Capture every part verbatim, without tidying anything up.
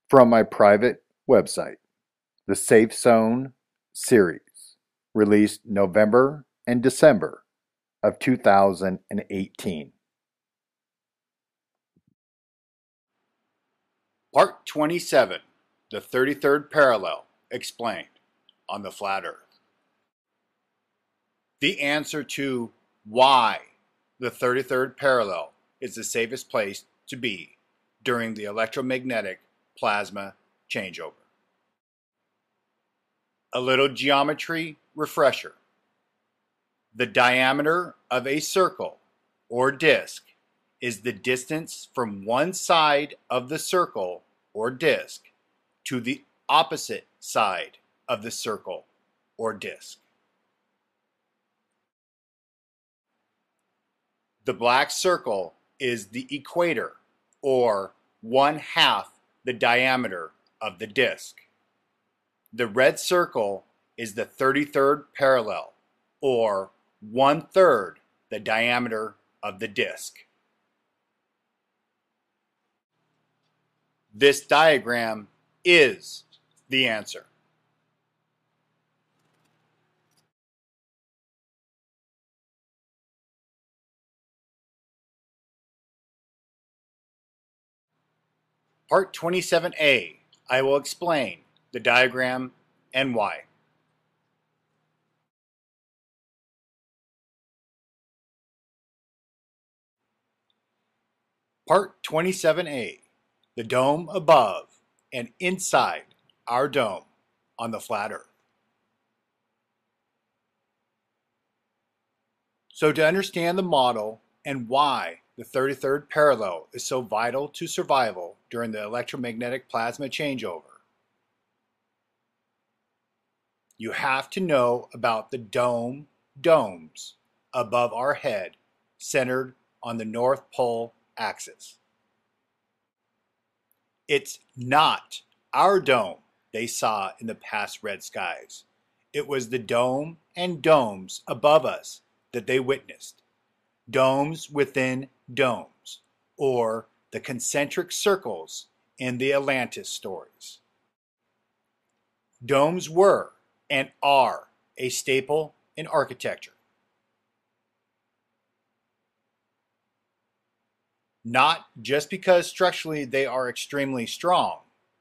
From my private website, the Safe Zone series, released November and December of two thousand eighteen. Part twenty-seven, The thirty-third Parallel, Explained, on the Flat Earth. The answer to why the thirty-third parallel is the safest place to be during the electromagnetic plasma changeover. A little geometry refresher. The diameter of a circle or disk is the distance from one side of the circle or disk to the opposite side of the circle or disk. The black circle is the equator, or one half the diameter of the disk. The red circle is the thirty-third parallel, or one third the diameter of the disk. This diagram is the answer. Part twenty-seven A, I will explain the diagram and why. Part twenty-seven A, the dome above and inside our dome on the flat Earth. So to understand the model and why the thirty-third parallel is so vital to survival during the electromagnetic plasma changeover, you have to know about the dome domes above our head centered on the North Pole axis. It's not our dome they saw in the past red skies. It was the dome and domes above us that they witnessed. Domes within domes, or the concentric circles in the Atlantis stories. Domes were and are a staple in architecture. Not just because structurally they are extremely strong,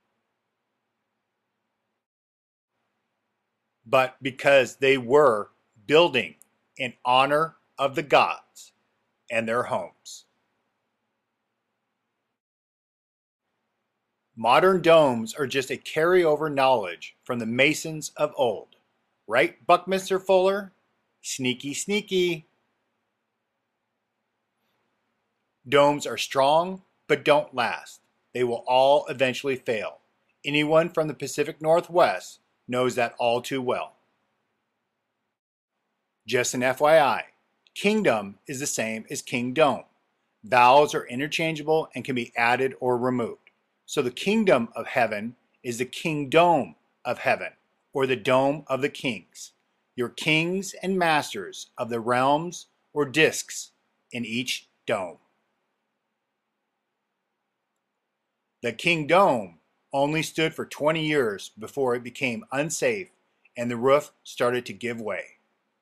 but because they were building in honor of the gods and their homes. Modern domes are just a carryover knowledge from the masons of old. Right, Buckminster Fuller? Sneaky, sneaky. Domes are strong, but don't last. They will all eventually fail. Anyone from the Pacific Northwest knows that all too well. Just an F Y I, kingdom is the same as kingdom. Vowels are interchangeable and can be added or removed. So the kingdom of heaven is the kingdom of heaven, or the dome of the kings. Your kings and masters of the realms or discs in each dome. The kingdom only stood for twenty years before it became unsafe and the roof started to give way.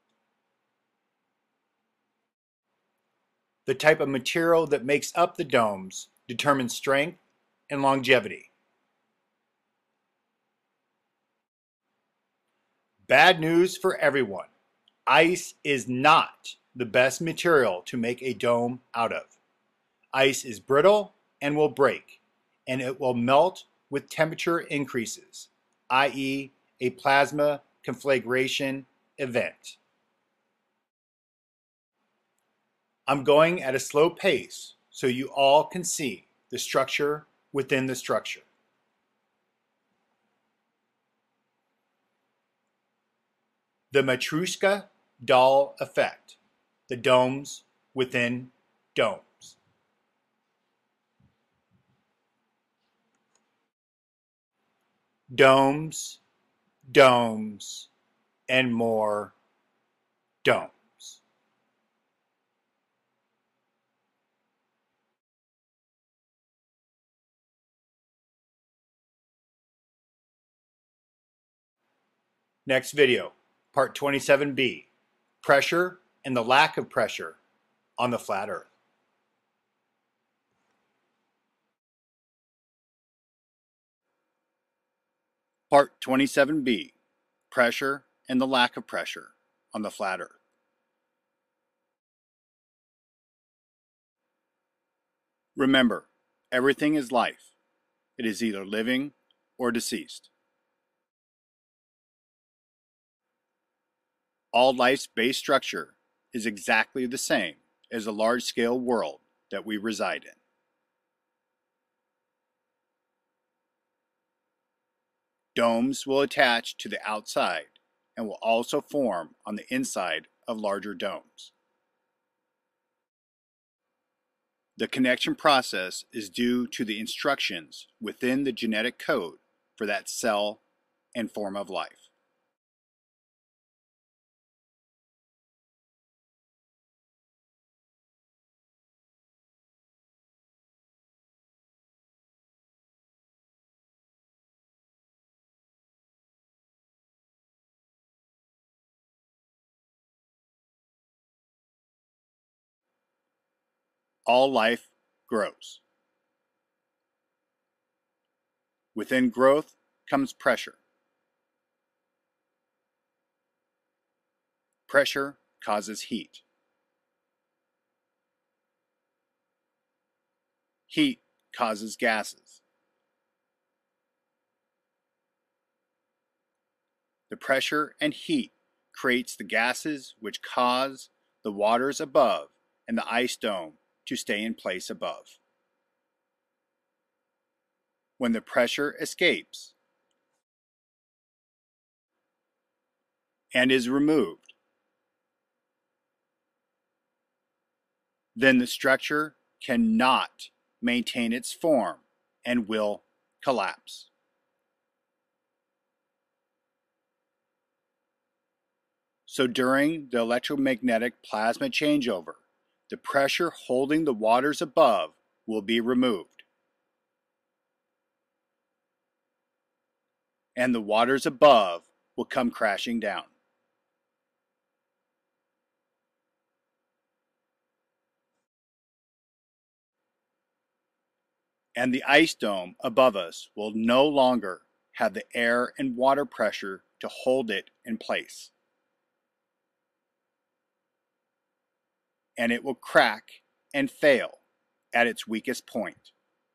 The type of material that makes up the domes determines strength and longevity. Bad news for everyone. Ice is not the best material to make a dome out of. Ice is brittle and will break, and it will melt with temperature increases, that is a plasma conflagration event. I'm going at a slow pace so you all can see the structure within the structure. The Matryoshka doll effect, the domes within domes. Domes, domes, and more domes. Next video, part twenty-seven B, pressure and the lack of pressure on the flat Earth. Part twenty-seven B, pressure and the lack of pressure on the flat Earth. Remember, everything is life. It is either living or deceased. All life's base structure is exactly the same as the large-scale world that we reside in. Domes will attach to the outside and will also form on the inside of larger domes. The connection process is due to the instructions within the genetic code for that cell and form of life. All life grows. Within growth comes pressure. Pressure causes heat. Heat causes gases. The pressure and heat creates the gases which cause the waters above and the ice dome to stay in place above. When the pressure escapes and is removed, then the structure cannot maintain its form and will collapse. So during the electromagnetic plasma changeover, the pressure holding the waters above will be removed, and the waters above will come crashing down. And the ice dome above us will no longer have the air and water pressure to hold it in place. And it will crack and fail at its weakest point.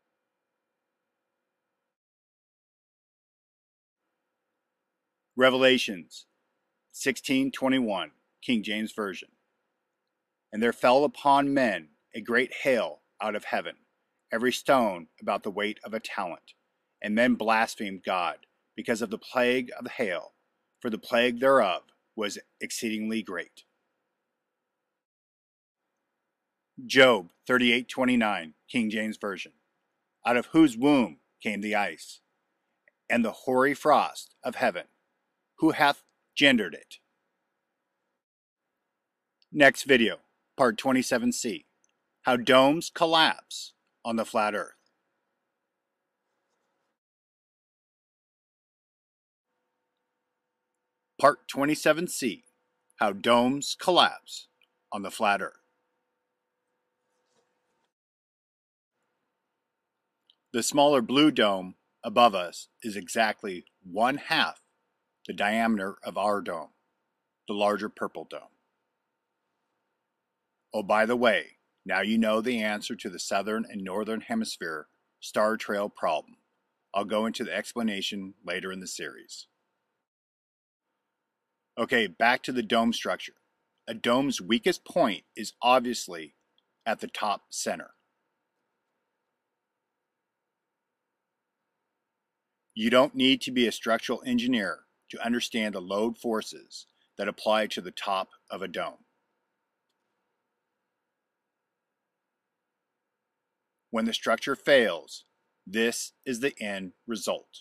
Revelations sixteen twenty-one, King James Version. And there fell upon men a great hail out of heaven, every stone about the weight of a talent. And men blasphemed God because of the plague of the hail, for the plague thereof was exceedingly great. Job thirty-eight twenty-nine, King James Version. Out of whose womb came the ice, and the hoary frost of heaven? Who hath gendered it? Next video, part twenty-seven C, how domes collapse on the flat Earth. Part twenty-seven C, how domes collapse on the flat Earth. The smaller blue dome above us is exactly one half the diameter of our dome, the larger purple dome. Oh, by the way, now you know the answer to the southern and northern hemisphere star trail problem. I'll go into the explanation later in the series. Okay, back to the dome structure. A dome's weakest point is obviously at the top center. You don't need to be a structural engineer to understand the load forces that apply to the top of a dome. When the structure fails, this is the end result.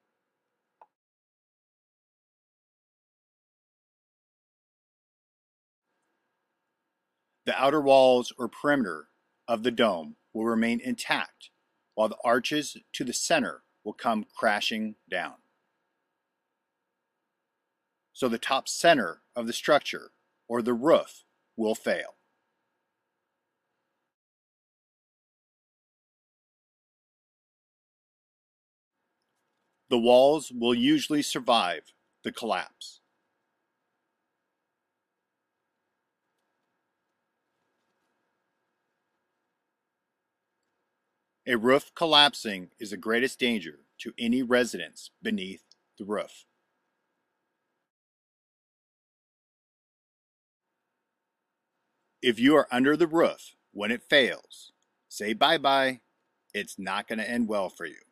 The outer walls or perimeter of the dome will remain intact, while the arches to the center will come crashing down. so the top center of the structure, or the roof, will fail. The walls will usually survive the collapse. A roof collapsing is the greatest danger to any residents beneath the roof. If you are under the roof when it fails, say bye-bye. It's not going to end well for you.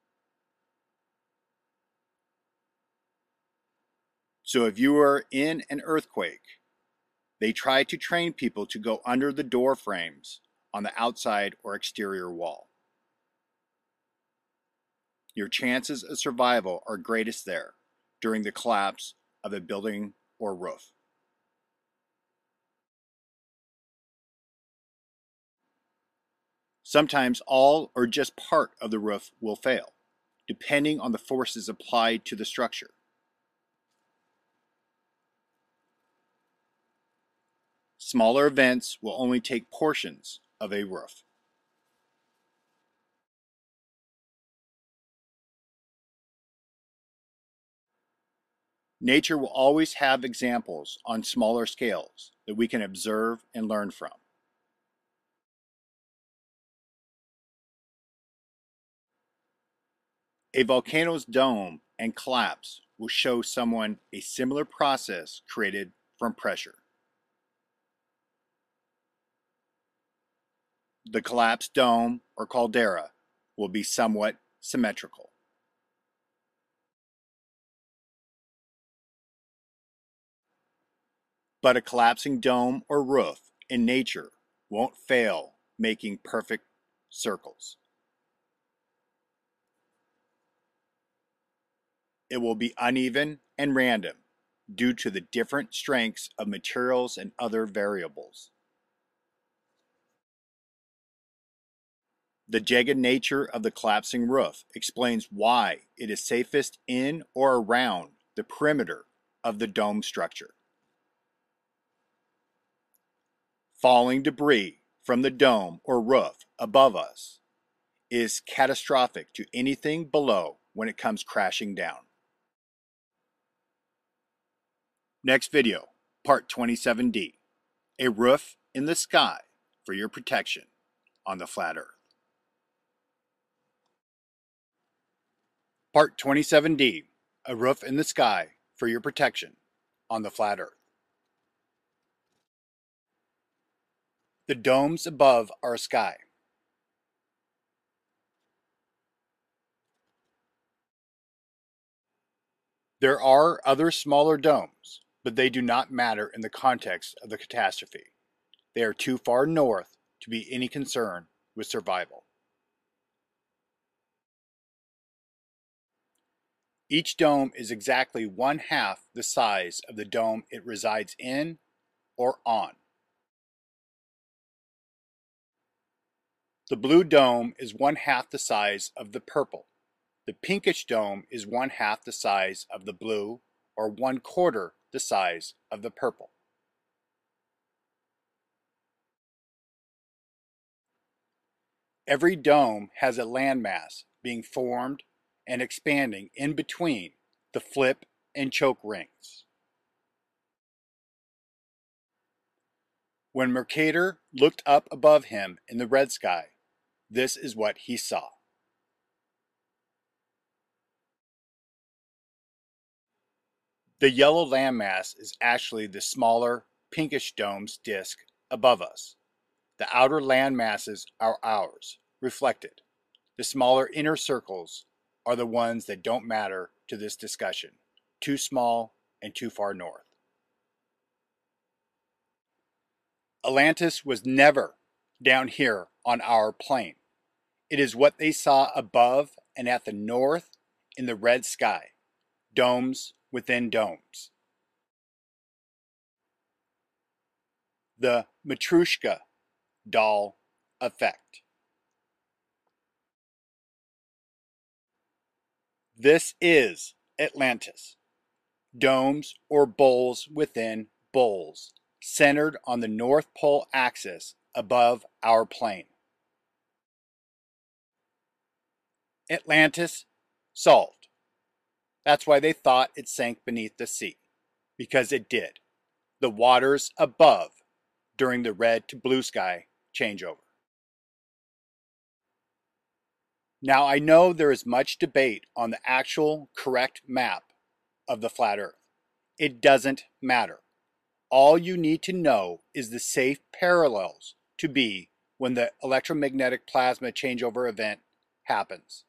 So if you are in an earthquake, they try to train people to go under the door frames on the outside or exterior wall. Your chances of survival are greatest there during the collapse of a building or roof. Sometimes all or just part of the roof will fail, depending on the forces applied to the structure. Smaller events will only take portions of a roof. Nature will always have examples on smaller scales that we can observe and learn from. A volcano's dome and collapse will show someone a similar process created from pressure. The collapsed dome or caldera will be somewhat symmetrical. But a collapsing dome or roof in nature won't fail, making perfect circles. It will be uneven and random due to the different strengths of materials and other variables. The jagged nature of the collapsing roof explains why it is safest in or around the perimeter of the dome structure. Falling debris from the dome or roof above us is catastrophic to anything below when it comes crashing down. Next video, part twenty-seven D, a roof in the sky for your protection on the flat earth. Part twenty-seven D, a roof in the sky for your protection on the flat earth. The domes above our sky. There are other smaller domes, but they do not matter in the context of the catastrophe. They are too far north to be any concern with survival. Each dome is exactly one half the size of the dome it resides in or on. The blue dome is one half the size of the purple. The pinkish dome is one half the size of the blue or one quarter the size of the purple. Every dome has a landmass being formed and expanding in between the flip and choke rings. When Mercator looked up above him in the red sky, this is what he saw. The yellow landmass is actually the smaller pinkish dome's disk above us. The outer land masses are ours, reflected. The smaller inner circles are the ones that don't matter to this discussion, too small and too far north. Atlantis was never down here on our plane. It is what they saw above and at the north in the red sky, domes within domes. The Matryoshka doll effect. This is Atlantis. domes or bowls within bowls, centered on the North Pole axis above our plane. Atlantis solved. That's why they thought it sank beneath the sea, because it did. The waters above during the red to blue sky changeover. Now I know there is much debate on the actual correct map of the flat Earth. It doesn't matter. All you need to know is the safe parallels to be when the electromagnetic plasma changeover event happens.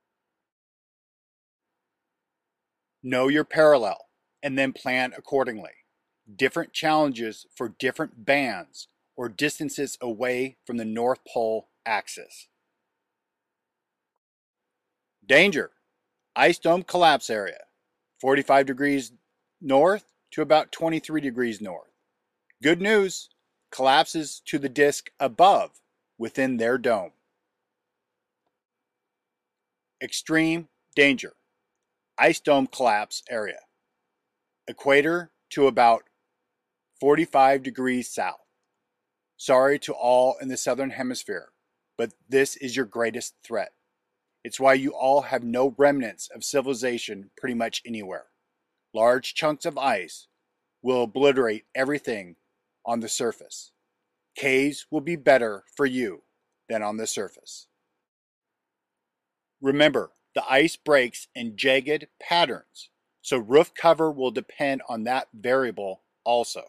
Know your parallel and then plan accordingly. Different challenges for different bands or distances away from the North Pole axis. Danger! Ice dome collapse area. forty-five degrees north to about twenty-three degrees north. Good news, collapses to the disk above within their dome. Extreme danger. Ice dome collapse area. Equator to about forty-five degrees south. Sorry to all in the southern hemisphere, but this is your greatest threat. It's why you all have no remnants of civilization pretty much anywhere. Large chunks of ice will obliterate everything on the surface. Caves will be better for you than on the surface. Remember, the ice breaks in jagged patterns, so roof cover will depend on that variable also.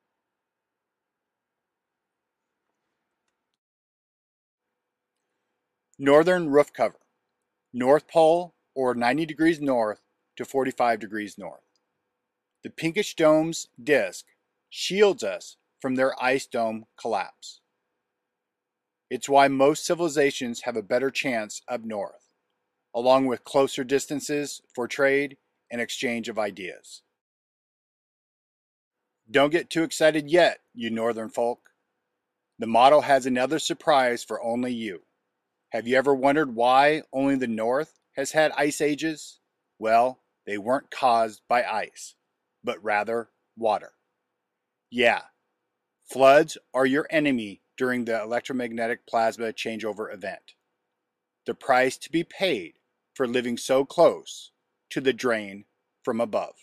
Northern roof cover. North Pole or ninety degrees north to forty-five degrees north. The pinkish dome's disk shields us from their ice dome collapse. It's why most civilizations have a better chance up north, along with closer distances for trade and exchange of ideas. Don't get too excited yet, you northern folk. The model has another surprise for only you. Have you ever wondered why only the North has had ice ages? Well, they weren't caused by ice, but rather water. Yeah, floods are your enemy during the electromagnetic plasma changeover event. The price to be paid for living so close to the drain from above.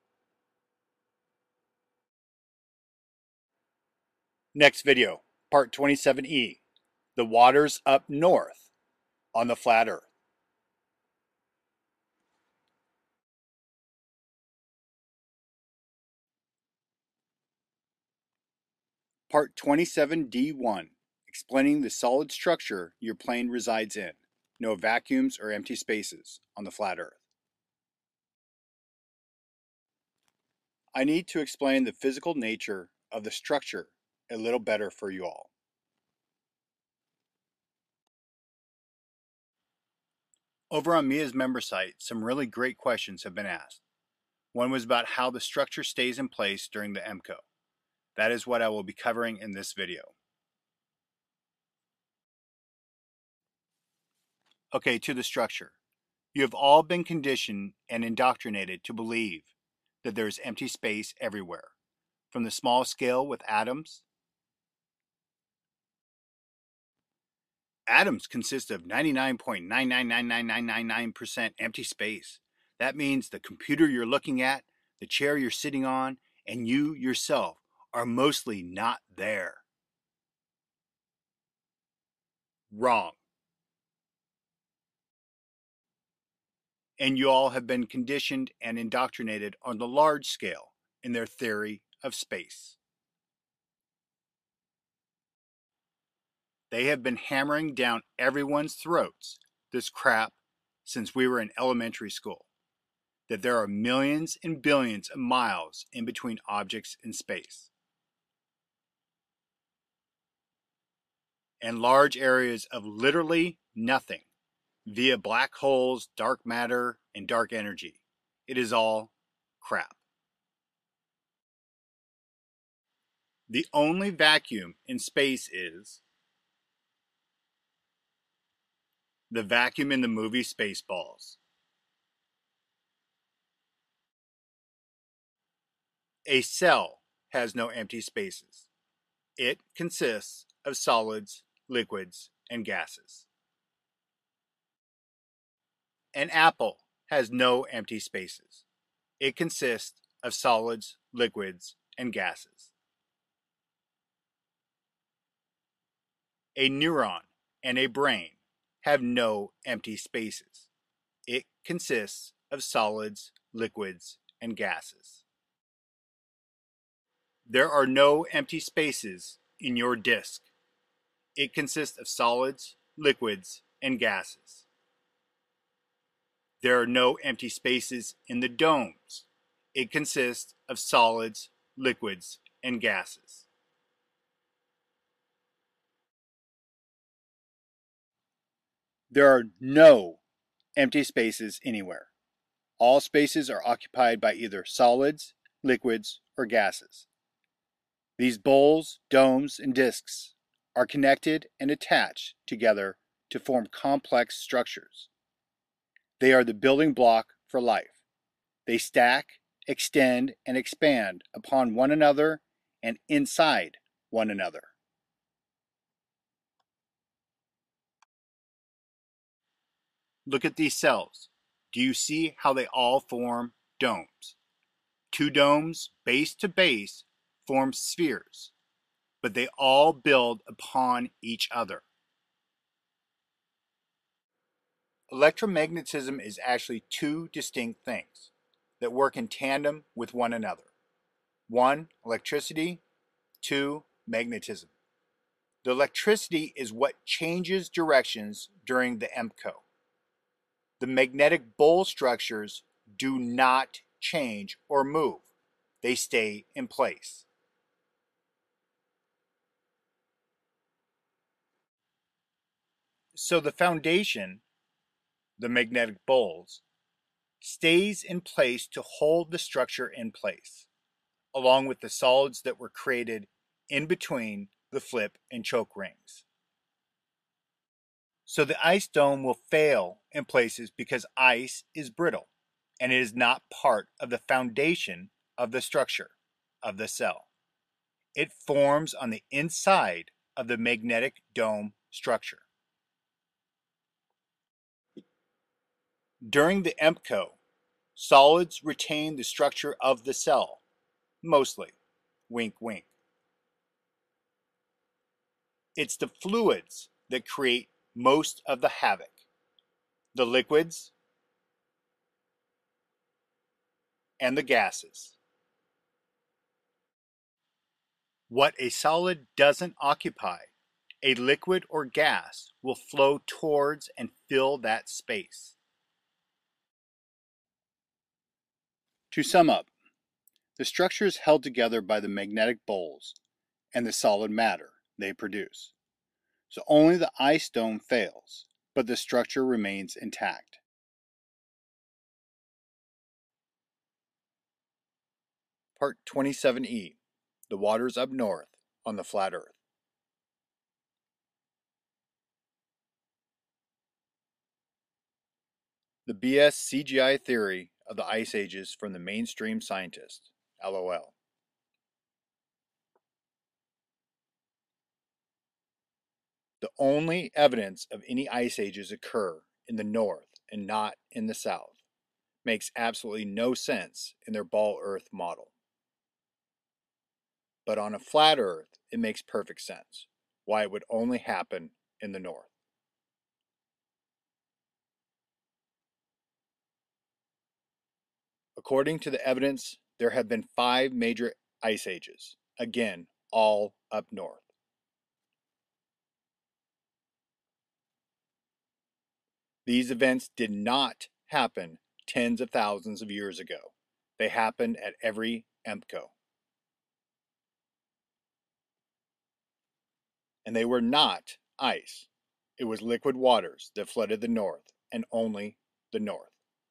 Next video, part twenty-seven E, the waters up north on the flat Earth. Part twenty-seven D one, explaining the solid structure your plane resides in. No vacuums or empty spaces on the flat Earth. I need to explain the physical nature of the structure a little better for you all. Over on Mia's member site, some really great questions have been asked. One was about how the structure stays in place during the M C O. That is what I will be covering in this video. Okay, to the structure. You have all been conditioned and indoctrinated to believe that there is empty space everywhere, from the small scale with atoms. Atoms consist of ninety-nine point nine nine nine nine nine nine nine percent empty space. That means the computer you're looking at, the chair you're sitting on, and you yourself are mostly not there. Wrong. And you all have been conditioned and indoctrinated on the large scale in their theory of space. They have been hammering down everyone's throats this crap since we were in elementary school, that there are millions and billions of miles in between objects in space, and large areas of literally nothing via black holes, dark matter, and dark energy. It is all crap. The only vacuum in space is the vacuum in the movie Spaceballs. A cell has no empty spaces. It consists of solids, liquids, and gases. An apple has no empty spaces. It consists of solids, liquids, and gases. A neuron and a brain have no empty spaces. It consists of solids, liquids, and gases. There are no empty spaces in your disk. It consists of solids, liquids, and gases. There are no empty spaces in the domes. It consists of solids, liquids, and gases. There are no empty spaces anywhere. All spaces are occupied by either solids, liquids, or gases. These bowls, domes, and disks are connected and attached together to form complex structures. They are the building block for life. They stack, extend, and expand upon one another and inside one another. Look at these cells. Do you see how they all form domes? Two domes, base to base, form spheres, but they all build upon each other. Electromagnetism is actually two distinct things that work in tandem with one another. One, electricity. Two, magnetism. The electricity is what changes directions during the EMCO. The magnetic bowl structures do not change or move. They stay in place. So the foundation, the magnetic bowls, stays in place to hold the structure in place, along with the solids that were created in between the flip and choke rings. So the ice dome will fail in places because ice is brittle and it is not part of the foundation of the structure of the cell. It forms on the inside of the magnetic dome structure. During the EMCO, solids retain the structure of the cell, mostly. Wink, wink. It's the fluids that create most of the havoc. The liquids and the gases. What a solid doesn't occupy, a liquid or gas will flow towards and fill that space. To sum up, the structure is held together by the magnetic bowls and the solid matter they produce. So only the ice dome fails, but the structure remains intact. Part twenty-seven E. The waters up north on the flat Earth. The B S C G I theory of the ice ages from the mainstream scientists. LOL. The only evidence of any ice ages occur in the north and not in the south makes absolutely no sense in their ball Earth model. But on a flat Earth, it makes perfect sense why it would only happen in the north. According to the evidence, there have been five major ice ages, again, all up north. These events did not happen tens of thousands of years ago. They happened at every EMCO. And they were not ice. It was liquid waters that flooded the north, and only the north.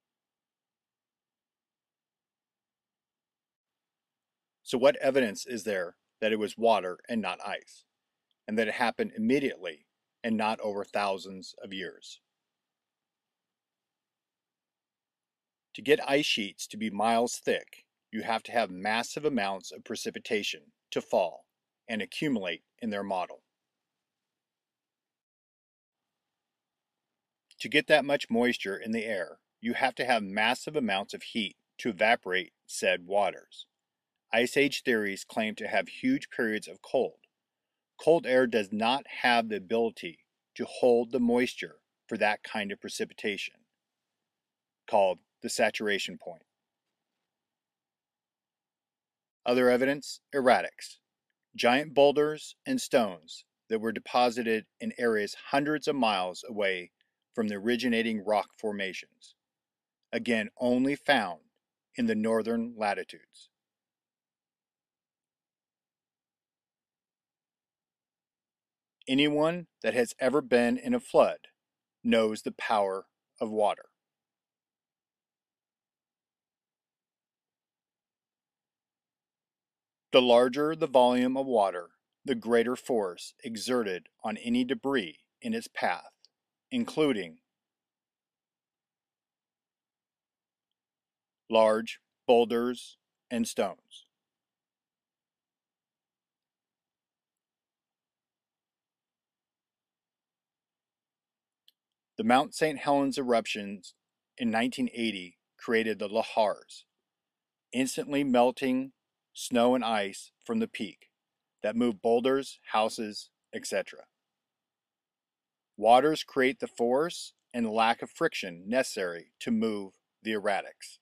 So what evidence is there that it was water and not ice, and that it happened immediately and not over thousands of years? To get ice sheets to be miles thick, you have to have massive amounts of precipitation to fall and accumulate in their model. To get that much moisture in the air, you have to have massive amounts of heat to evaporate said waters. Ice Age theories claim to have huge periods of cold. Cold air does not have the ability to hold the moisture for that kind of precipitation, called the saturation point. Other evidence: erratics, giant boulders and stones that were deposited in areas hundreds of miles away from the originating rock formations, again only found in the northern latitudes. Anyone that has ever been in a flood knows the power of water. The larger the volume of water, the greater force exerted on any debris in its path, including large boulders and stones. The Mount Saint Helens eruptions in nineteen eighty created the lahars, instantly melting snow and ice from the peak that moved boulders, houses, et cetera. Waters create the force and the lack of friction necessary to move the erratics.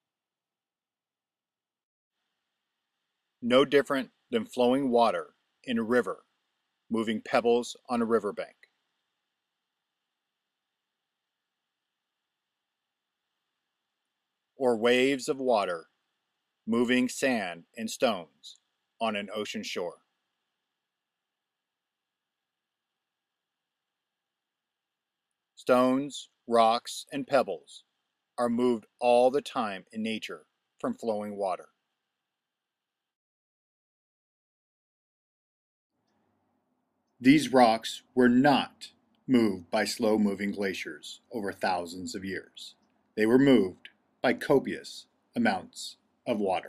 No different than flowing water in a river, moving pebbles on a riverbank. Or waves of water moving sand and stones on an ocean shore. Stones, rocks, and pebbles are moved all the time in nature from flowing water. These rocks were not moved by slow-moving glaciers over thousands of years. They were moved by copious amounts of water.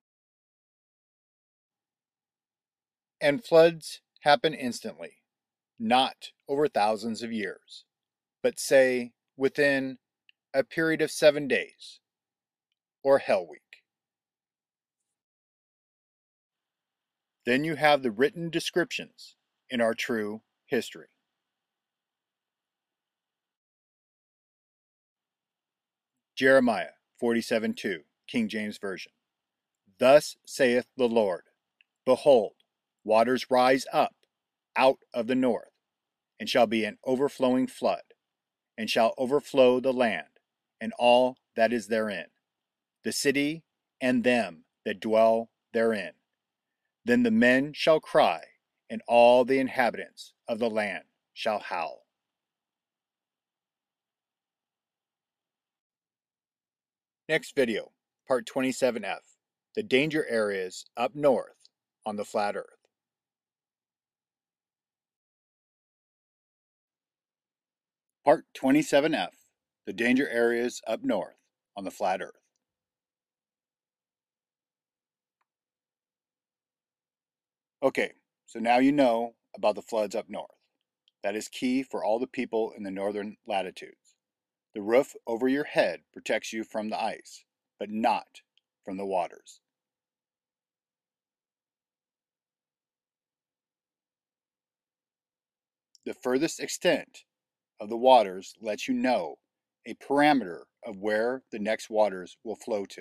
And floods happen instantly, not over thousands of years, but say within a period of seven days, or Hell Week. Then you have the written descriptions in our true history. Jeremiah forty-seven two, King James Version. Thus saith the Lord, Behold, waters rise up out of the north, and shall be an overflowing flood, and shall overflow the land, and all that is therein, the city and them that dwell therein. Then the men shall cry, and all the inhabitants of the land shall howl. Next video, part twenty-seven F, the danger areas up north on the flat earth. Part twenty-seven F, the danger areas up north on the flat earth. Okay, so now you know about the floods up north. That is key for all the people in the northern latitudes. The roof over your head protects you from the ice, but not from the waters. The furthest extent of the waters lets you know a parameter of where the next waters will flow to.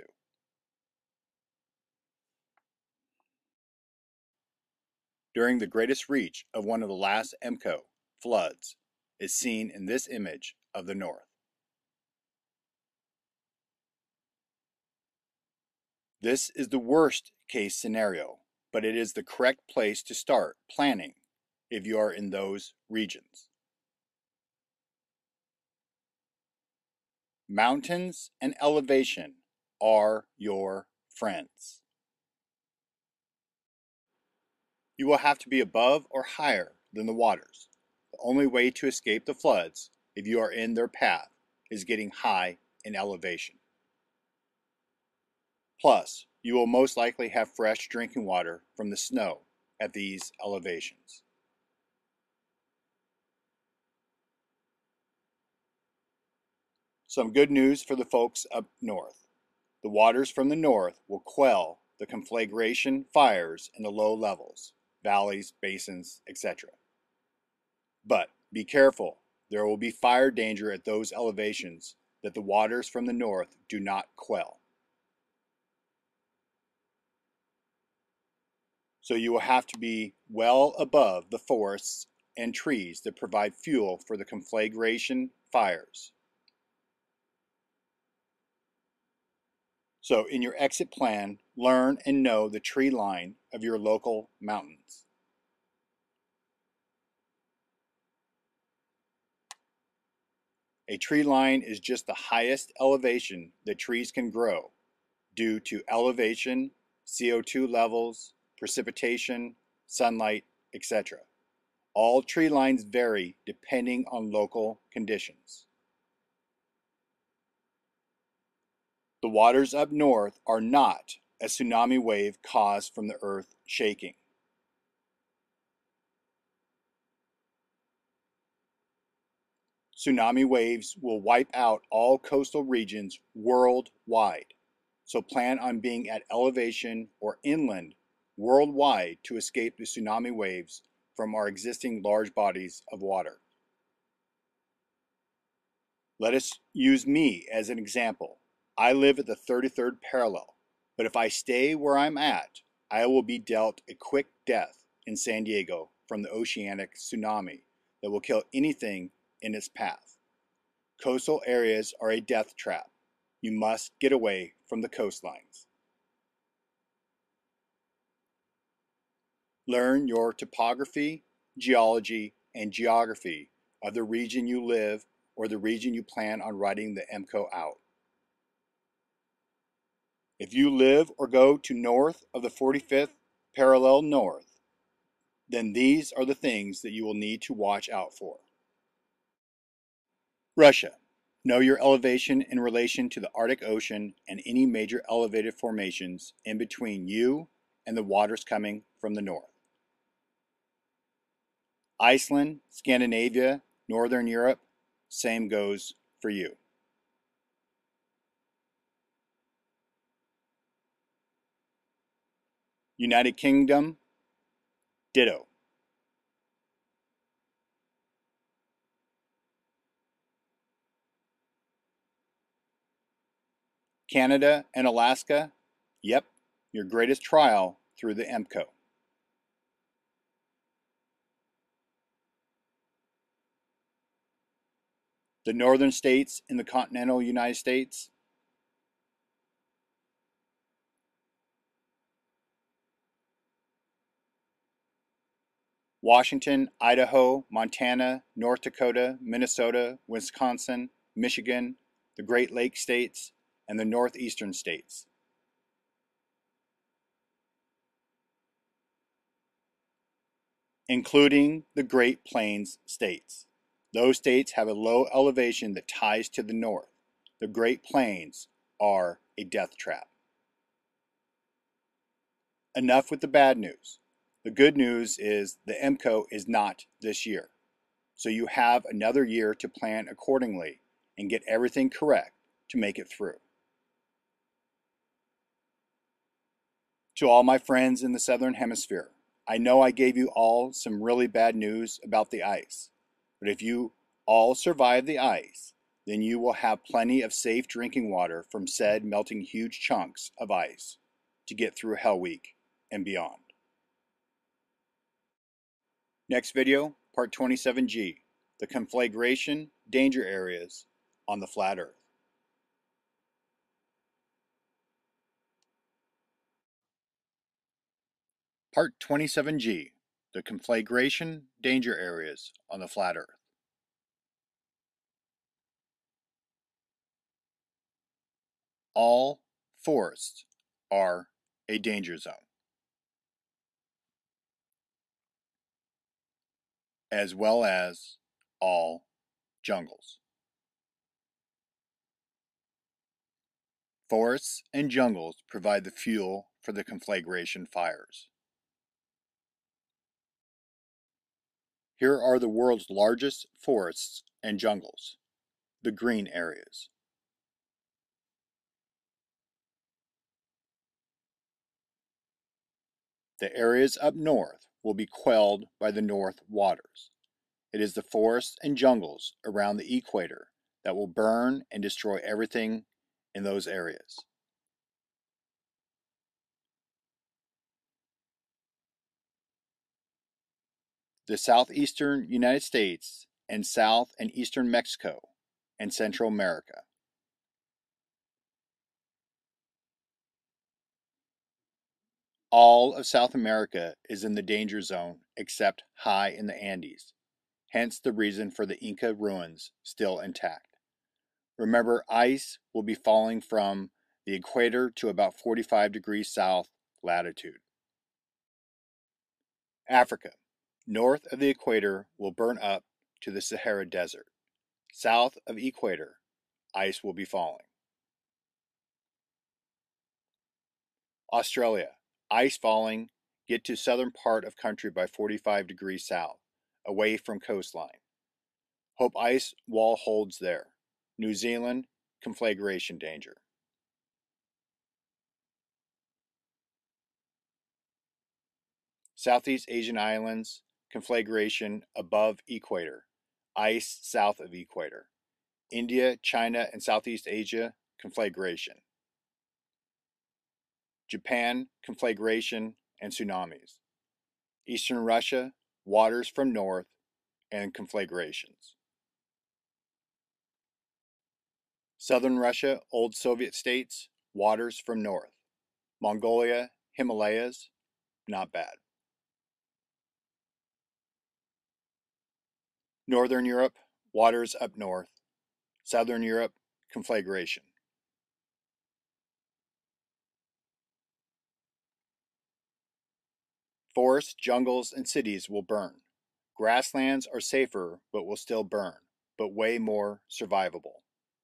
During the greatest reach of one of the last M C O floods is seen in this image of the north. This is the worst case scenario, but it is the correct place to start planning if you are in those regions. Mountains and elevation are your friends. You will have to be above or higher than the waters. The only way to escape the floods, if you are in their path, is getting high in elevation. Plus, You will most likely have fresh drinking water from the snow at these elevations. Some good news for the folks up north. The waters from the north will quell the conflagration fires in the low levels, valleys, basins, et cetera. But be careful, there will be fire danger at those elevations that the waters from the north do not quell. So you will have to be well above the forests and trees that provide fuel for the conflagration fires. So in your exit plan, learn and know the tree line of your local mountains. A tree line is just the highest elevation that trees can grow due to elevation, C O two levels, precipitation, sunlight, et cetera. All tree lines vary depending on local conditions. The waters up north are not a tsunami wave caused from the earth shaking. Tsunami waves will wipe out all coastal regions worldwide, so plan on being at elevation or inland worldwide to escape the tsunami waves from our existing large bodies of water. Let us use me as an example. I live at the thirty-third parallel, but if I stay where I'm at, I will be dealt a quick death in San Diego from the oceanic tsunami that will kill anything in its path. Coastal areas are a death trap. You must get away from the coastlines. Learn your topography, geology, and geography of the region you live or the region you plan on writing the M C O out. If you live or go to north of the forty-fifth parallel north, then these are the things that you will need to watch out for. Russia. Know your elevation in relation to the Arctic Ocean and any major elevated formations in between you and the waters coming from the north. Iceland, Scandinavia, Northern Europe, same goes for you. United Kingdom, ditto. Canada and Alaska, yep, your greatest trial through the M C O. The northern states in the continental United States, Washington, Idaho, Montana, North Dakota, Minnesota, Wisconsin, Michigan, the Great Lakes states, and the northeastern states. Including the Great Plains states. Those states have a low elevation that ties to the north. The Great Plains are a death trap. Enough with the bad news. The good news is the M C O is not this year. So you have another year to plan accordingly and get everything correct to make it through. To all my friends in the Southern Hemisphere, I know I gave you all some really bad news about the ice, but if you all survive the ice, then you will have plenty of safe drinking water from said melting huge chunks of ice to get through Hell Week and beyond. Next video, part twenty-seven G, the conflagration danger areas on the flat Earth. Part twenty-seven G, the conflagration danger areas on the flat Earth. All forests are a danger zone, as well as all jungles. Forests and jungles provide the fuel for the conflagration fires. Here are the world's largest forests and jungles, the green areas. The areas up north will be quelled by the north waters. It is the forests and jungles around the equator that will burn and destroy everything in those areas. The southeastern United States and South and eastern Mexico and Central America. All of South America is in the danger zone except high in the Andes, hence the reason for the Inca ruins still intact. Remember, ice will be falling from the equator to about forty-five degrees south latitude. Africa, north of the equator, will burn up to the Sahara Desert. South of equator, ice will be falling. Australia, ice falling, get to southern part of country by forty-five degrees south, away from coastline. Hope ice wall holds there. New Zealand, conflagration danger. Southeast Asian islands, conflagration above equator, ice south of equator. India, China, and Southeast Asia, conflagration. Japan, conflagration and tsunamis. Eastern Russia, waters from north, and conflagrations. Southern Russia, old Soviet states, waters from north. Mongolia, Himalayas, not bad. Northern Europe, waters up north. Southern Europe, conflagration. Forests, jungles, and cities will burn. Grasslands are safer but will still burn, but way more survivable.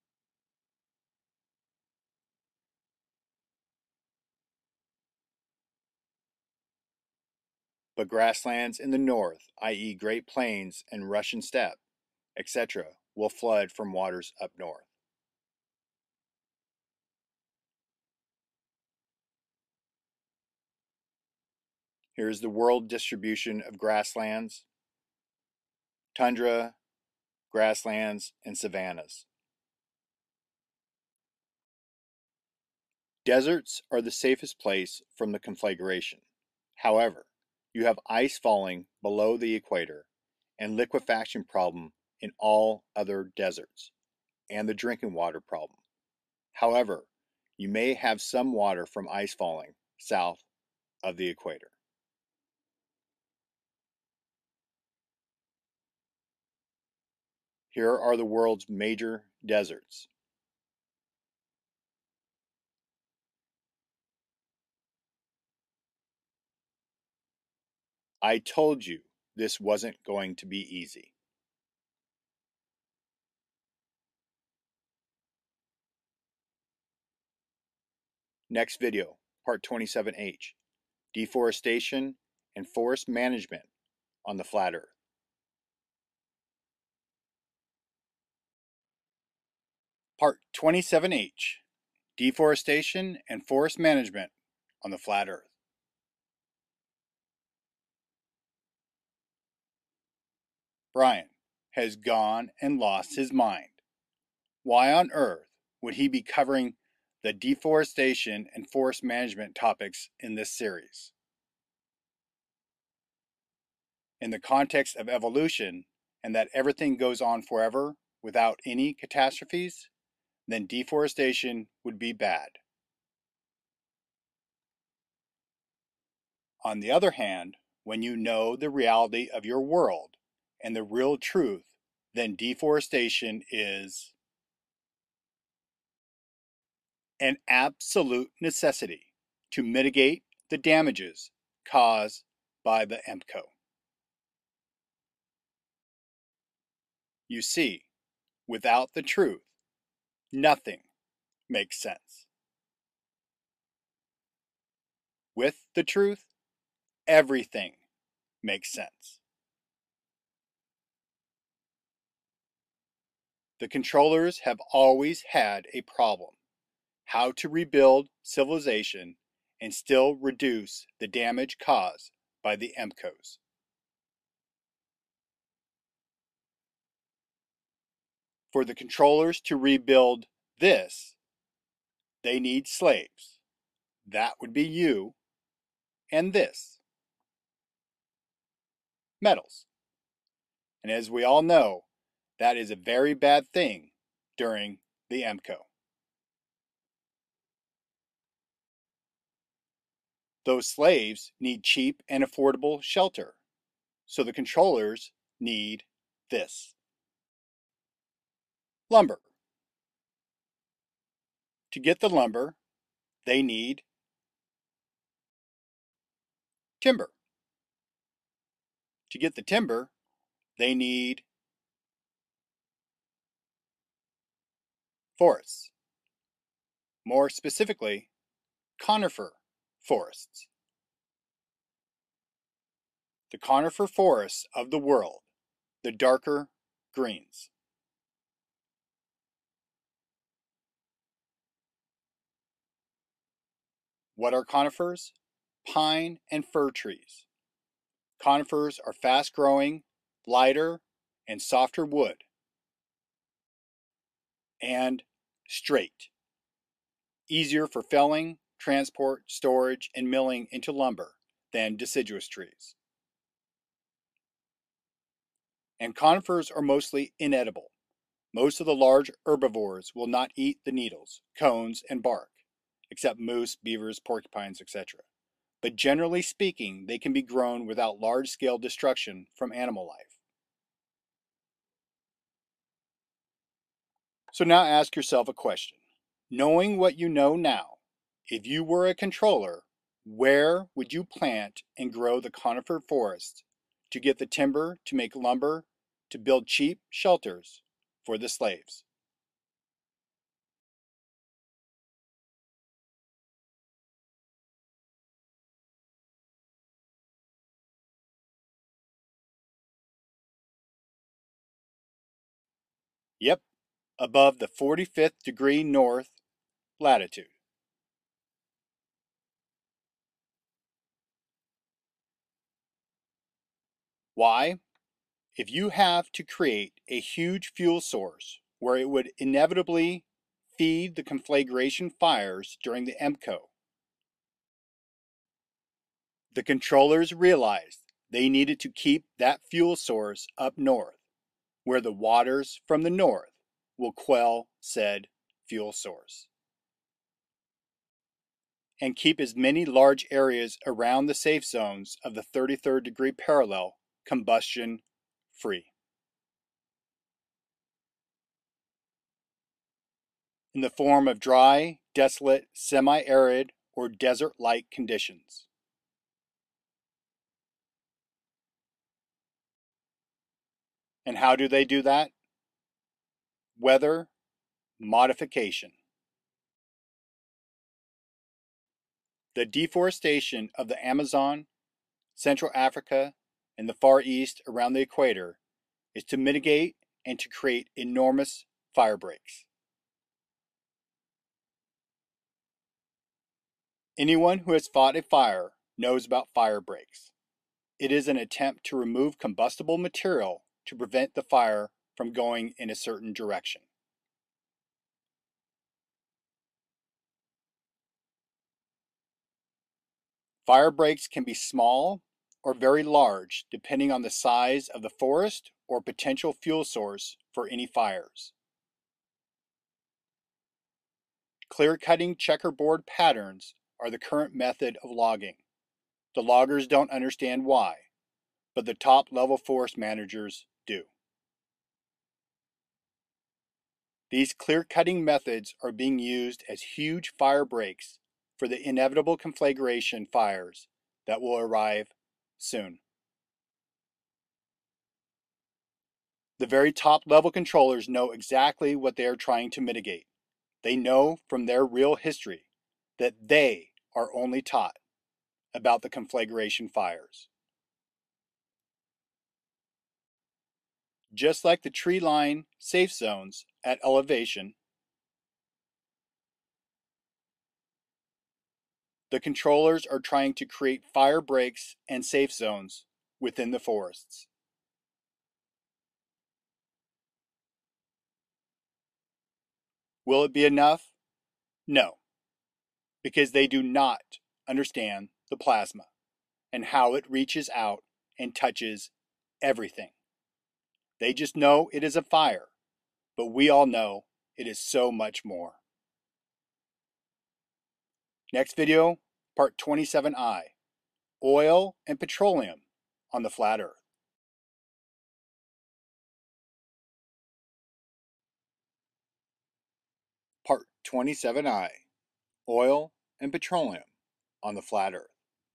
But grasslands in the north, that is Great Plains and Russian steppe, et cetera, will flood from waters up north. Here is the world distribution of grasslands, tundra, grasslands, and savannas. Deserts are the safest place from the conflagration. However, you have ice falling below the equator and liquefaction problem in all other deserts, and the drinking water problem. However, you may have some water from ice falling south of the equator. Here are the world's major deserts. I told you this wasn't going to be easy. Next video, part twenty-seven H, deforestation and forest management on the flat earth. Part twenty-seven H, deforestation and forest management on the flat earth. Brian has gone and lost his mind. Why on earth would he be covering the deforestation and forest management topics in this series? In the context of evolution and that everything goes on forever without any catastrophes, then deforestation would be bad. On the other hand, when you know the reality of your world and the real truth, then deforestation is an absolute necessity to mitigate the damages caused by the E M C O. You see, without the truth, nothing makes sense. with the truth, everything makes sense. The controllers have always had a problem: how to rebuild civilization and still reduce the damage caused by the M C Os. For the controllers to rebuild this, they need slaves. That would be you and this. Metals. And as we all know, that is a very bad thing during the M C O. Those slaves need cheap and affordable shelter, so the controllers need this. Lumber. To get the lumber, they need timber. To get the timber, they need forests. More specifically, conifer forests. The conifer forests of the world, the darker greens. What are conifers? Pine and fir trees. Conifers are fast-growing, lighter, and softer wood, and straight. Easier for felling, transport, storage, and milling into lumber than deciduous trees. And conifers are mostly inedible. Most of the large herbivores will not eat the needles, cones, and bark, except moose, beavers, porcupines, et cetera. But generally speaking, they can be grown without large-scale destruction from animal life. So now ask yourself a question. Knowing what you know now, if you were a controller, where would you plant and grow the conifer forests to get the timber to make lumber to build cheap shelters for the slaves? Yep, above the forty-fifth degree north latitude. Why? If you have to create a huge fuel source where it would inevitably feed the conflagration fires during the M C O, the controllers realized they needed to keep that fuel source up north, where the waters from the north will quell said fuel source, and keep as many large areas around the safe zones of the thirty-third degree parallel combustion free. In the form of dry, desolate, semi-arid, or desert-like conditions. And how do they do that? Weather modification. The deforestation of the Amazon, Central Africa, and the Far East around the equator is to mitigate and to create enormous fire breaks. Anyone who has fought a fire knows about fire breaks. It is an attempt to remove combustible material to prevent the fire from going in a certain direction. Fire breaks can be small or very large depending on the size of the forest or potential fuel source for any fires. Clear-cutting checkerboard patterns are the current method of logging. The loggers don't understand why, but the top-level forest managers do. These clear-cutting methods are being used as huge fire breaks for the inevitable conflagration fires that will arrive soon. The very top-level controllers know exactly what they are trying to mitigate. They know from their real history that they are only taught about the conflagration fires. Just like the tree line safe zones at elevation, the controllers are trying to create fire breaks and safe zones within the forests. Will it be enough? No, because they do not understand the plasma and how it reaches out and touches everything. They just know it is a fire, but we all know it is so much more. Next video, part twenty-seven I, Oil and Petroleum on the Flat Earth. Part twenty-seven I, Oil and Petroleum on the Flat Earth.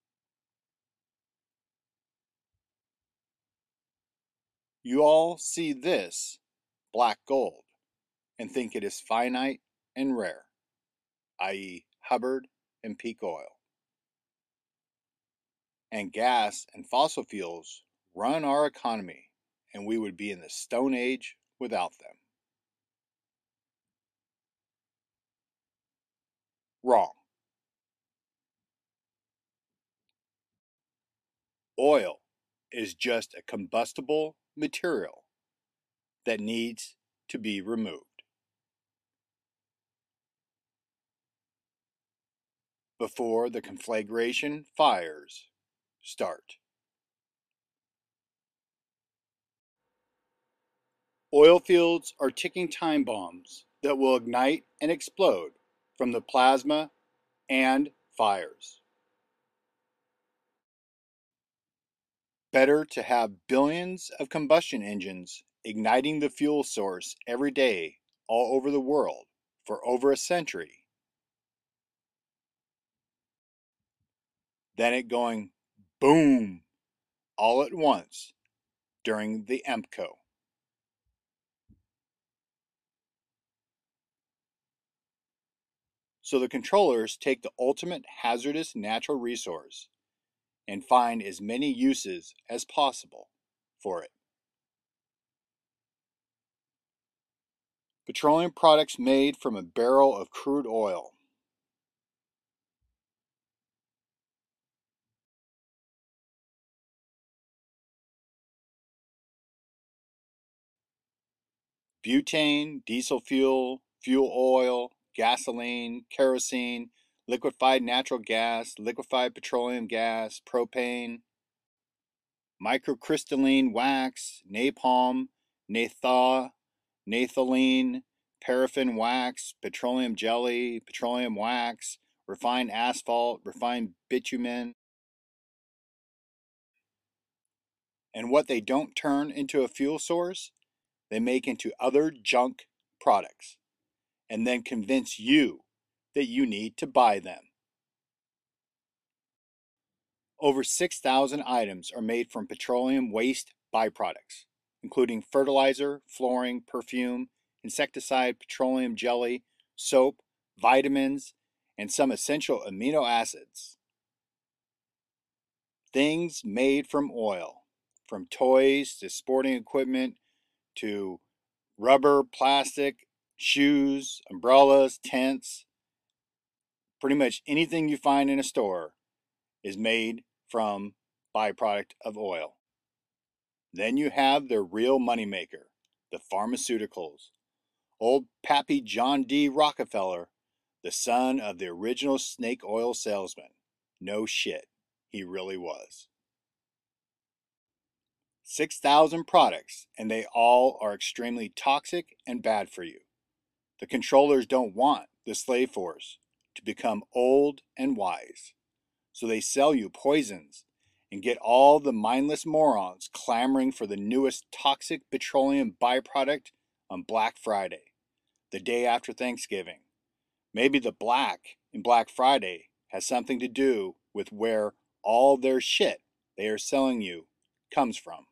You all see this black gold and think it is finite and rare, that is Hubbard and peak oil. And gas and fossil fuels run our economy, and we would be in the Stone Age without them. Wrong. Oil is just a combustible material that needs to be removed. Before the conflagration fires start. Oil fields are ticking time bombs that will ignite and explode from the plasma and fires. Better to have billions of combustion engines igniting the fuel source every day all over the world for over a century than it going boom all at once during the E M C O. So the controllers take the ultimate hazardous natural resource and find as many uses as possible for it. Petroleum products made from a barrel of crude oil. Butane, diesel fuel, fuel oil, gasoline, kerosene, liquefied natural gas, liquefied petroleum gas, propane, microcrystalline wax, napalm, naphtha, naphthalene, paraffin wax, petroleum jelly, petroleum wax, refined asphalt, refined bitumen. And what they don't turn into a fuel source, they make into other junk products and then convince you that you need to buy them. Over six thousand items are made from petroleum waste byproducts, including fertilizer, flooring, perfume, insecticide, petroleum jelly, soap, vitamins, and some essential amino acids. Things made from oil, from toys to sporting equipment to rubber, plastic, shoes, umbrellas, tents. Pretty much anything you find in a store is made from byproduct of oil. Then you have their real moneymaker, the pharmaceuticals. Old Pappy John D. Rockefeller, the son of the original snake oil salesman. No shit, he really was. six thousand products, and they all are extremely toxic and bad for you. The controllers don't want the slave force to become old and wise, so they sell you poisons and get all the mindless morons clamoring for the newest toxic petroleum byproduct on Black Friday, the day after Thanksgiving. Maybe the black in Black Friday has something to do with where all their shit they are selling you comes from.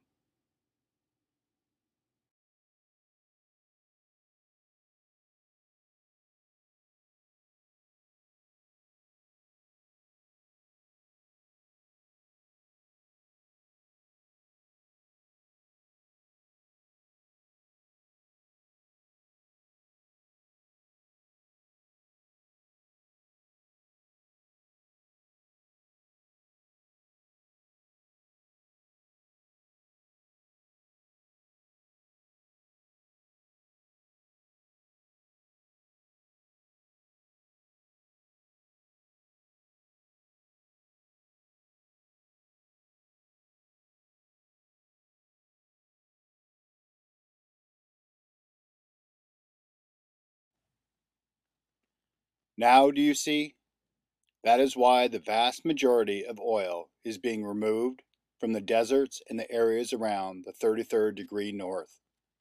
Now do you see? That is why the vast majority of oil is being removed from the deserts and the areas around the thirty-third degree north.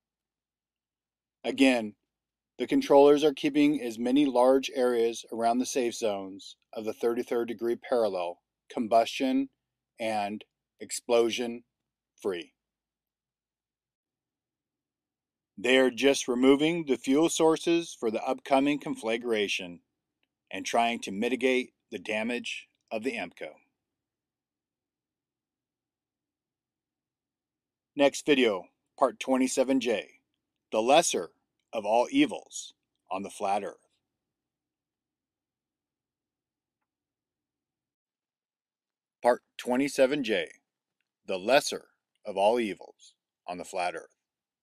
Again, the controllers are keeping as many large areas around the safe zones of the thirty-third degree parallel combustion and explosion free. They are just removing the fuel sources for the upcoming conflagration and trying to mitigate the damage of the AMCO. Next video, part twenty-seven J, the lesser of all evils on the flat earth. Part twenty-seven J, the lesser of all evils on the flat earth.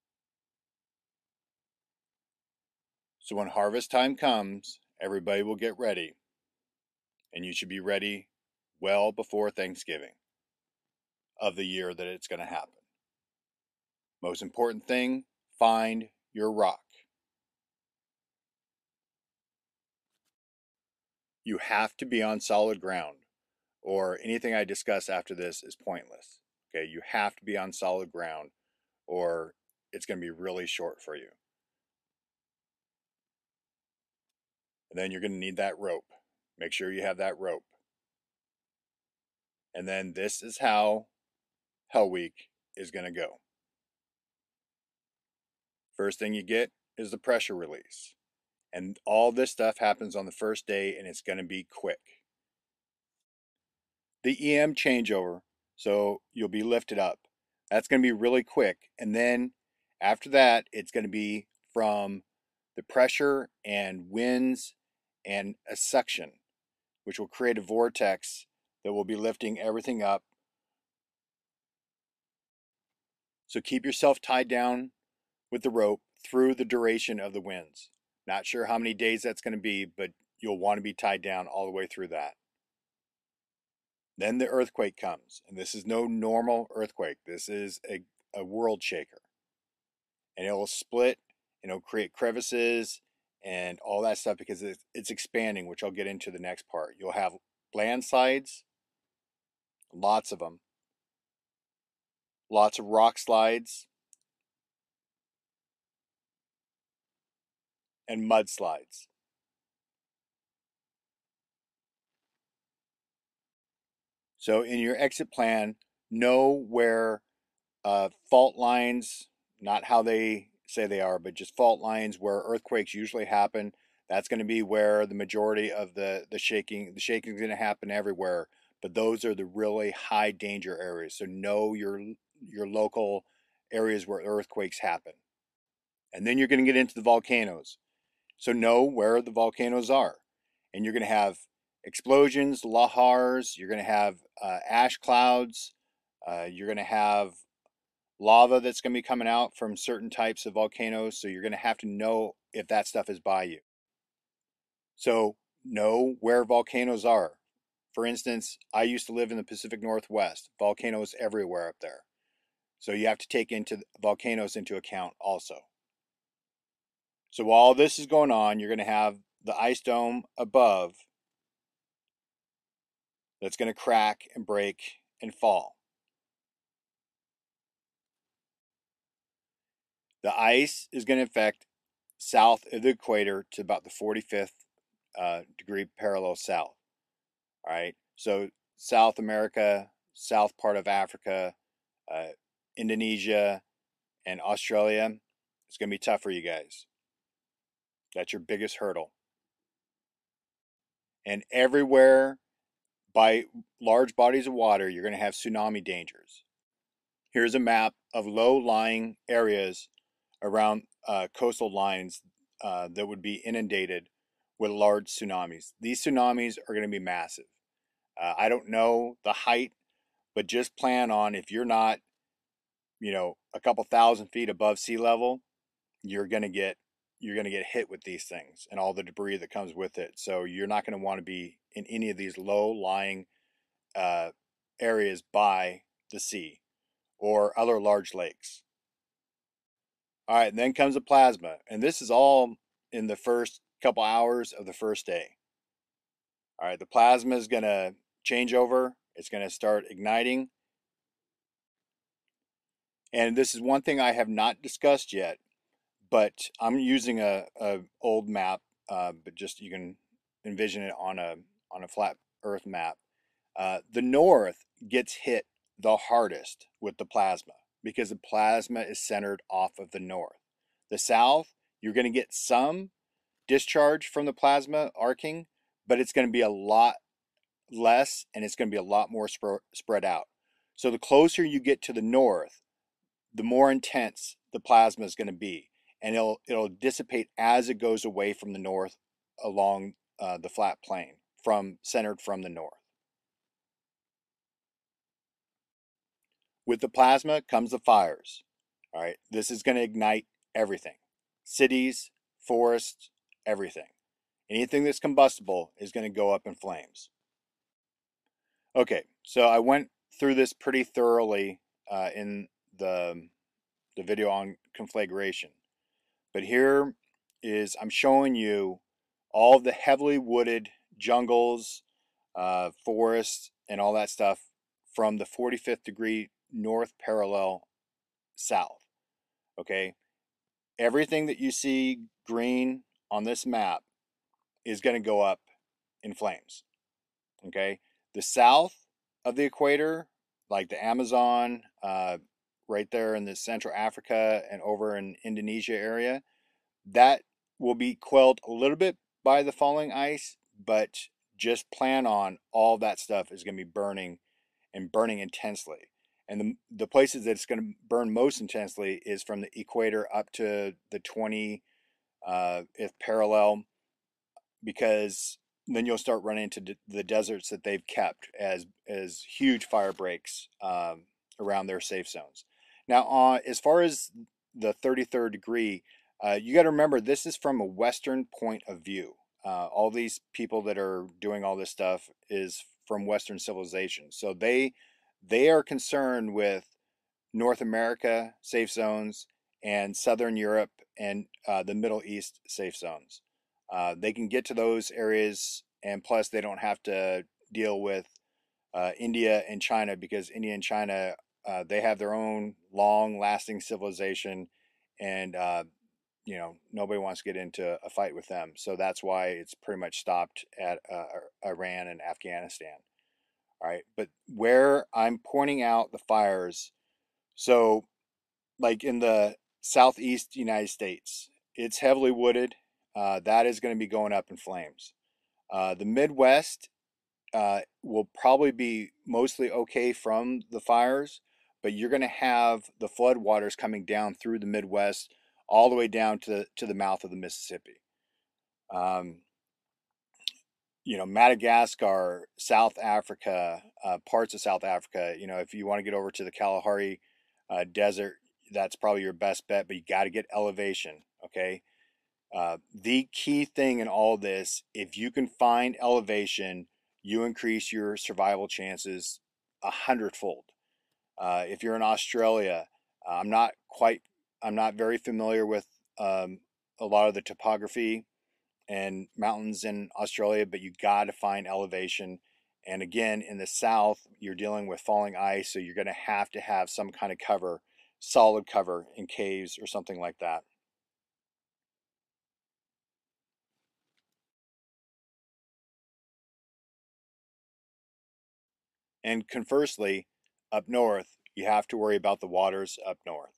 So when harvest time comes, everybody will get ready, and you should be ready well before Thanksgiving of the year that it's going to happen. Most important thing, find your rock. You have to be on solid ground, or anything I discuss after this is pointless. Okay, you have to be on solid ground, or it's going to be really short for you. And then you're going to need that rope. Make sure you have that rope. And then this is how Hell Week is going to go. First thing you get is the pressure release. And all this stuff happens on the first day, and it's going to be quick. The E M changeover, so you'll be lifted up. That's going to be really quick. And then after that, it's going to be from the pressure and winds and a suction, which will create a vortex that will be lifting everything up. So keep yourself tied down with the rope through the duration of the winds. Not sure how many days that's going to be, but you'll want to be tied down all the way through that. Then the earthquake comes, and this is no normal earthquake. This is a, a world shaker. And it will split, and it'll create crevices and all that stuff because it's, it's expanding, which I'll get into the next part. You'll have landslides, lots of them, lots of rock slides, and mudslides. So in your exit plan, know where uh, fault lines, not how they say they are, but just fault lines where earthquakes usually happen. That's going to be where the majority of the, the shaking, the shaking is going to happen everywhere. But those are the really high danger areas. So know your, your local areas where earthquakes happen. And then you're going to get into the volcanoes. So know where the volcanoes are. And you're going to have explosions, lahars, you're going to have uh, ash clouds, uh, you're going to have lava that's going to be coming out from certain types of volcanoes. So you're going to have to know if that stuff is by you. So know where volcanoes are. For instance, I used to live in the Pacific Northwest, volcanoes everywhere up there. So you have to take into volcanoes into account also. So while all this is going on, you're going to have the ice dome above that's going to crack and break and fall. The ice is going to affect south of the equator to about the forty-fifth uh, degree parallel south. All right, so South America, south part of Africa, uh, Indonesia, and Australia, it's going to be tough for you guys. That's your biggest hurdle. And everywhere by large bodies of water, you're going to have tsunami dangers. Here's a map of low-lying areas around uh, coastal lines uh, that would be inundated with large tsunamis. These tsunamis are going to be massive. Uh, I don't know the height, but just plan on if you're not, you know, a couple thousand feet above sea level, you're going to get you're going to get hit with these things and all the debris that comes with it. So you're not going to want to be in any of these low-lying uh, areas by the sea or other large lakes. All right, and then comes the plasma, and this is all in the first couple hours of the first day. All right, the plasma is going to change over. It's going to start igniting. And this is one thing I have not discussed yet, but I'm using a, a old map, uh, but just you can envision it on a on a flat Earth map. Uh, the north gets hit the hardest with the plasma because the plasma is centered off of the north. The south, you're going to get some discharge from the plasma arcing, but it's going to be a lot less and it's going to be a lot more sp- spread out. So the closer you get to the north, the more intense the plasma is going to be, and it'll it'll dissipate as it goes away from the north along uh, the flat plane from centered from the north. With the plasma comes the fires. All right, this is going to ignite everything. Cities, forests, everything. Anything that's combustible is going to go up in flames. Okay, so I went through this pretty thoroughly uh, in the, the video on conflagration. But here is, I'm showing you all the heavily wooded jungles, uh, forests, and all that stuff from the forty-fifth degree north parallel south. Okay, everything that you see green on this map is going to go up in flames. Okay, the south of the equator, like the Amazon, uh, right there in the Central Africa and over in Indonesia area, that will be quelled a little bit by the falling ice, but just plan on all that stuff is going to be burning and burning intensely. And the, the places that it's going to burn most intensely is from the equator up to the twentieth uh, parallel, because then you'll start running into the deserts that they've kept as as huge fire breaks um, around their safe zones. Now, uh, as far as the thirty-third degree, uh, you got to remember this is from a Western point of view. Uh, all these people that are doing all this stuff is from Western civilization, so they they are concerned with North America safe zones and Southern Europe and uh, the Middle East safe zones. Uh, they can get to those areas, and plus they don't have to deal with uh, India and China, because India and China, uh, they have their own long-lasting civilization, and uh, you know nobody wants to get into a fight with them. So that's why it's pretty much stopped at uh, Iran and Afghanistan. All right, but where I'm pointing out the fires, so like in the southeast United States, it's heavily wooded. Uh, that is going to be going up in flames. Uh, the Midwest uh, will probably be mostly okay from the fires, but you're going to have the flood waters coming down through the Midwest all the way down to, to the mouth of the Mississippi. Um, you know, Madagascar, South Africa, uh, parts of South Africa, you know, if you want to get over to the Kalahari uh, Desert, that's probably your best bet, but you got to get elevation, okay? Uh, the key thing in all this, if you can find elevation, you increase your survival chances a hundredfold. Uh, if you're in Australia, I'm not quite, I'm not very familiar with um, a lot of the topography and mountains in Australia, but you got to find elevation. And again, in the south, you're dealing with falling ice, so you're going to have to have some kind of cover, solid cover in caves or something like that. And conversely, up north, you have to worry about the waters up north.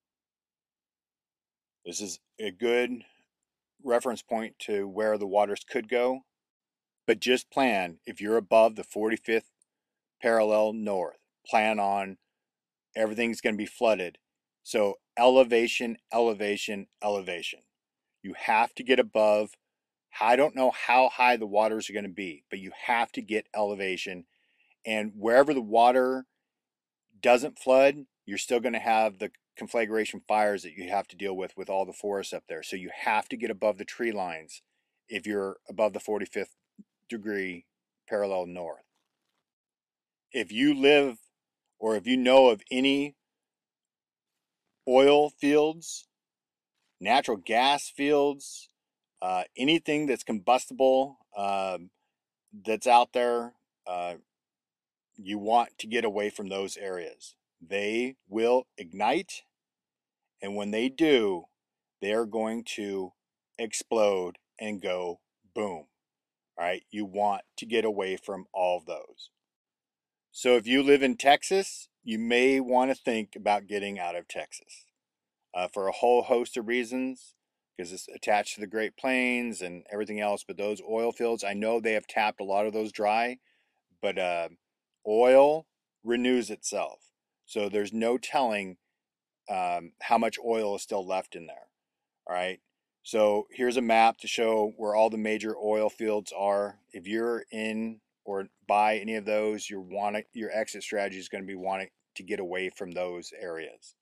This is a good reference point to where the waters could go, but just plan if you're above the forty-fifth parallel north, plan on everything's going to be flooded. So elevation, elevation, elevation. You have to get above. I don't know how high the waters are going to be, but you have to get elevation. And wherever the water doesn't flood, you're still going to have the conflagration fires that you have to deal with with all the forests up there. So you have to get above the tree lines if you're above the forty-fifth degree parallel north. If you live or if you know of any oil fields, natural gas fields, Uh, anything that's combustible um, that's out there, uh, you want to get away from those areas. They will ignite, and when they do, they're going to explode and go boom. All right, you want to get away from all of those. So if you live in Texas, you may want to think about getting out of Texas uh, for a whole host of reasons, because it's attached to the Great Plains and everything else. But those oil fields, I know they have tapped a lot of those dry, but uh, oil renews itself. So there's no telling um, how much oil is still left in there. All right. So here's a map to show where all the major oil fields are. If you're in or by any of those, your want your exit strategy is going to be wanting to get away from those areas.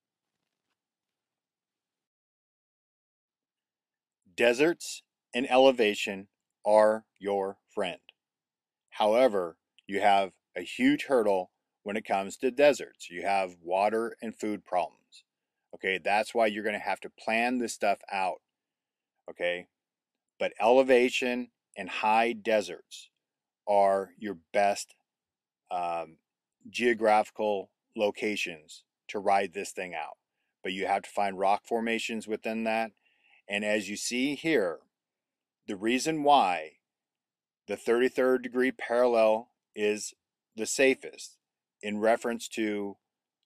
Deserts and elevation are your friend. However, you have a huge hurdle when it comes to deserts. You have water and food problems. Okay, that's why you're going to have to plan this stuff out. Okay, but elevation and high deserts are your best um, geographical locations to ride this thing out. But you have to find rock formations within that. And as you see here, the reason why the thirty-third degree parallel is the safest in reference to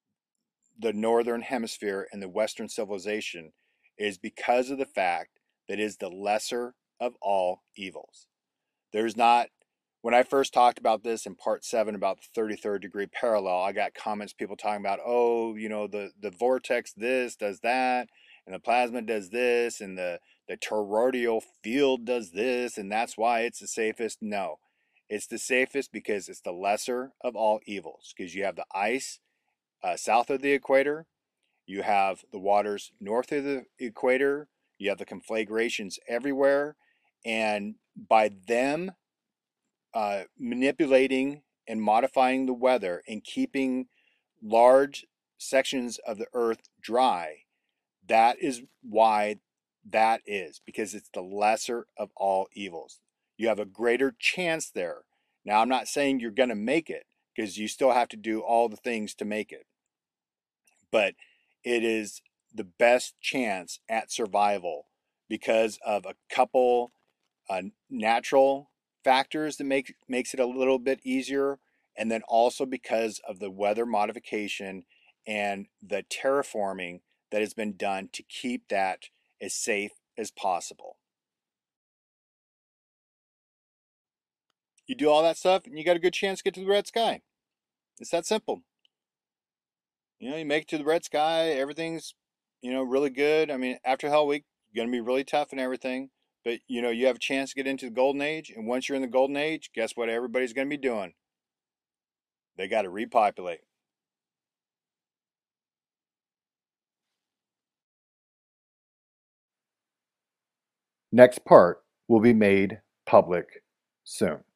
the northern hemisphere and the Western civilization is because of the fact that it is the lesser of all evils. There's not, when I first talked about this in part seven about the thirty-third degree parallel, I got comments, people talking about, oh, you know, the, the vortex this does that, and the plasma does this, and the, the toroidal field does this, and that's why it's the safest. No, it's the safest because it's the lesser of all evils, because you have the ice uh, south of the equator, you have the waters north of the equator, you have the conflagrations everywhere, and by them uh, manipulating and modifying the weather and keeping large sections of the earth dry, that is why that is, because it's the lesser of all evils. You have a greater chance there. Now, I'm not saying you're going to make it, because you still have to do all the things to make it, but it is the best chance at survival because of a couple uh, natural factors that make makes it a little bit easier, and then also because of the weather modification and the terraforming that has been done to keep that as safe as possible. You do all that stuff and you got a good chance to get to the red sky. It's that simple. You know, you make it to the red sky, everything's, you know, really good. I mean, after Hell Week, you're going to be really tough and everything. But, you know, you have a chance to get into the golden age. And once you're in the golden age, guess what everybody's going to be doing? They got to repopulate. Next part will be made public soon.